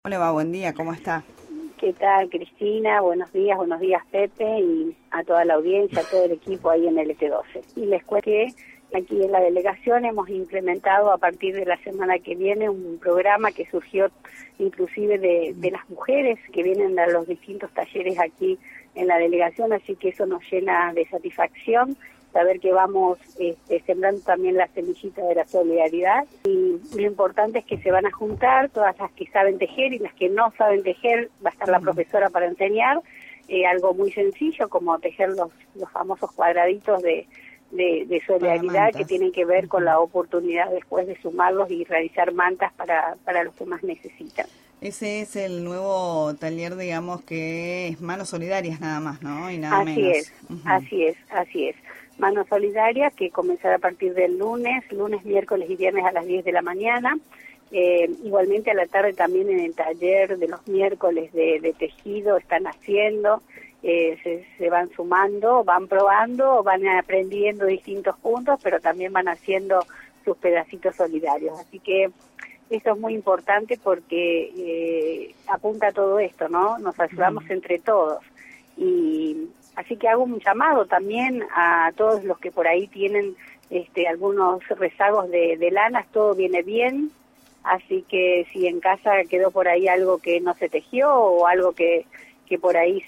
Hola, va, buen día, ¿cómo está? ¿Qué tal, Cristina? Buenos días, Pepe, y a toda la audiencia, a todo el equipo ahí en el LT12. Y les cuento que aquí en la delegación hemos implementado a partir de la semana que viene un programa que surgió inclusive de las mujeres que vienen a los distintos talleres aquí en la delegación, así que eso nos llena de satisfacción saber que vamos sembrando también la semillita de la solidaridad, y lo importante es que se van a juntar todas las que saben tejer y las que no saben tejer, va a estar la profesora para enseñar algo muy sencillo como tejer los famosos cuadraditos de solidaridad que tienen que ver con la oportunidad después de sumarlos y realizar mantas para los que más necesitan. Ese es el nuevo taller, digamos, que es Manos Solidarias nada más, ¿no? Y nada menos. Así es. Manos Solidarias, que comenzará a partir del lunes, miércoles y viernes a las 10 de la mañana. Igualmente a la tarde también en el taller de los miércoles de tejido están haciendo, se van sumando, van probando, van aprendiendo distintos puntos, pero también van haciendo sus pedacitos solidarios. Así que esto es muy importante porque apunta a todo esto, ¿no? Nos ayudamos entre todos. Y así que hago un llamado también a todos los que por ahí tienen algunos rezagos de lanas, todo viene bien, así que si en casa quedó por ahí algo que no se tejió o algo que por ahí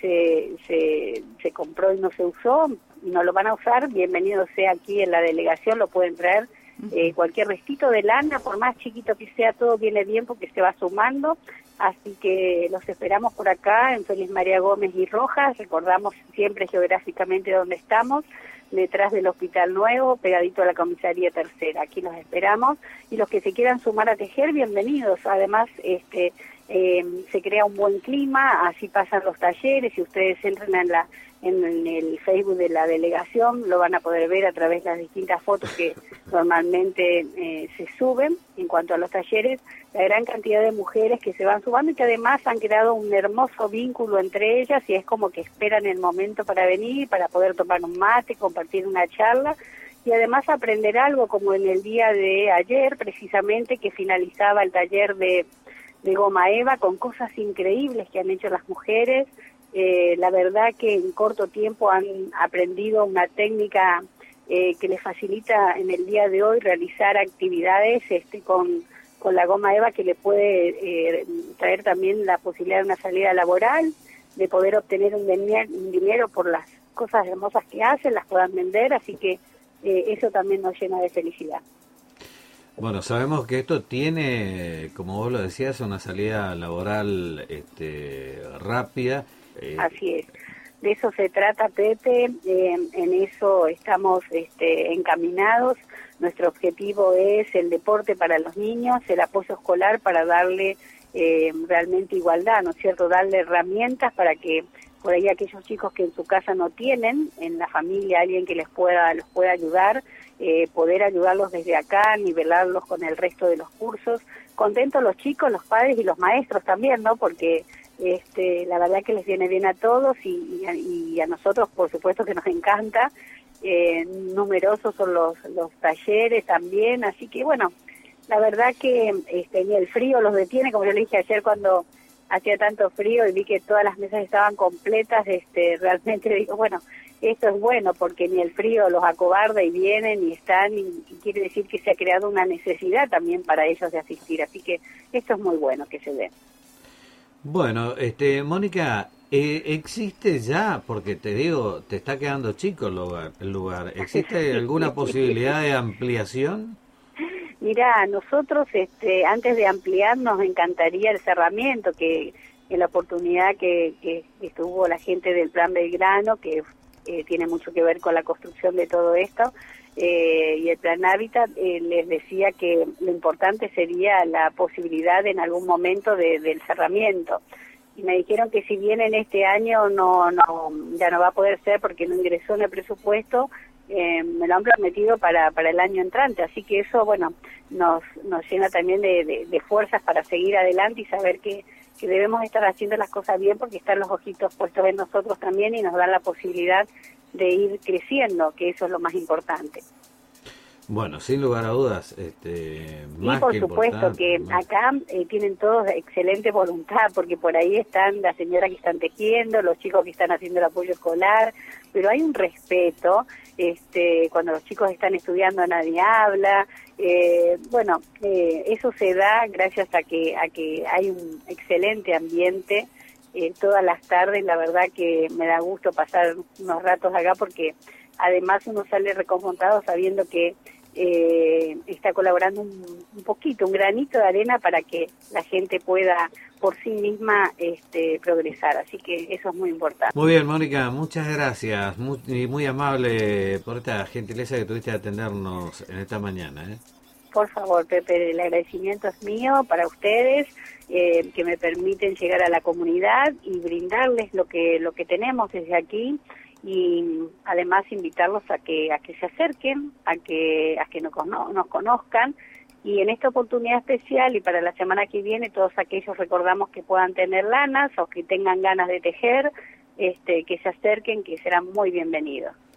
se compró y no se usó, y no lo van a usar, bienvenido sea aquí en la delegación, lo pueden traer. Cualquier restito de lana, por más chiquito que sea, todo viene bien porque se va sumando, así que los esperamos por acá en Félix María Gómez y Rojas. Recordamos siempre geográficamente dónde estamos, detrás del Hospital Nuevo, pegadito a la Comisaría Tercera. Aquí los esperamos, y los que se quieran sumar a tejer, bienvenidos. Además, se crea un buen clima, así pasan los talleres. Si ustedes entran en el Facebook de la delegación, lo van a poder ver a través de las distintas fotos que normalmente se suben en cuanto a los talleres, la gran cantidad de mujeres que se van sumando y que además han creado un hermoso vínculo entre ellas, y es como que esperan el momento para venir, para poder tomar un mate, compartir una charla y además aprender algo, como en el día de ayer precisamente, que finalizaba el taller de Goma Eva, con cosas increíbles que han hecho las mujeres. La verdad que en corto tiempo han aprendido una técnica que les facilita en el día de hoy realizar actividades con la Goma Eva, que le puede traer también la posibilidad de una salida laboral, de poder obtener un dinero por las cosas hermosas que hacen, las puedan vender, así que eso también nos llena de felicidad. Bueno, sabemos que esto tiene, como vos lo decías, una salida laboral rápida. Así es. De eso se trata, Pepe, en eso estamos encaminados. Nuestro objetivo es el deporte para los niños, el apoyo escolar para darle realmente igualdad, ¿no es cierto? Darle herramientas para que por ahí aquellos chicos que en su casa no tienen, en la familia alguien que los pueda ayudar, poder ayudarlos desde acá, nivelarlos con el resto de los cursos. Contentos los chicos, los padres y los maestros también, ¿no? Porque la verdad que les viene bien a todos y a nosotros por supuesto que nos encanta. Numerosos son los talleres también, así que bueno, la verdad que ni el frío los detiene, como yo le dije ayer cuando hacía tanto frío y vi que todas las mesas estaban completas, realmente digo, bueno, esto es bueno porque ni el frío los acobarda y vienen y están, y quiere decir que se ha creado una necesidad también para ellos de asistir, así que esto es muy bueno que se dé. Bueno, Mónica, ¿existe ya, porque te digo, te está quedando chico el lugar, ¿existe alguna posibilidad de ampliación? Mira, nosotros antes de ampliar nos encantaría el cerramiento, que en la oportunidad que estuvo la gente del Plan Belgrano, que tiene mucho que ver con la construcción de todo esto, y el Plan Hábitat, les decía que lo importante sería la posibilidad en algún momento del cerramiento. Y me dijeron que si bien en este año ya no va a poder ser porque no ingresó en el presupuesto, me lo han prometido para el año entrante, así que eso, bueno, nos llena también de fuerzas para seguir adelante y saber que debemos estar haciendo las cosas bien, porque están los ojitos puestos en nosotros también y nos dan la posibilidad de ir creciendo, que eso es lo más importante. Bueno, sin lugar a dudas, más por que supuesto importante, que acá tienen todos excelente voluntad, porque por ahí están las señoras que están tejiendo, los chicos que están haciendo el apoyo escolar, pero hay un respeto, cuando los chicos están estudiando nadie habla, eso se da gracias a que hay un excelente ambiente todas las tardes. La verdad que me da gusto pasar unos ratos acá, porque además uno sale reconfortado sabiendo que está colaborando un poquito, un granito de arena para que la gente pueda por sí misma progresar. Así que eso es muy importante. Muy bien, Mónica, muchas gracias. Muy amable por esta gentileza que tuviste de atendernos en esta mañana. Por favor, Pepe, el agradecimiento es mío para ustedes, que me permiten llegar a la comunidad y brindarles lo que tenemos desde aquí, y además invitarlos a que se acerquen, a que nos conozcan, y en esta oportunidad especial y para la semana que viene, todos aquellos recordamos que puedan tener lanas o que tengan ganas de tejer, que se acerquen, que serán muy bienvenidos.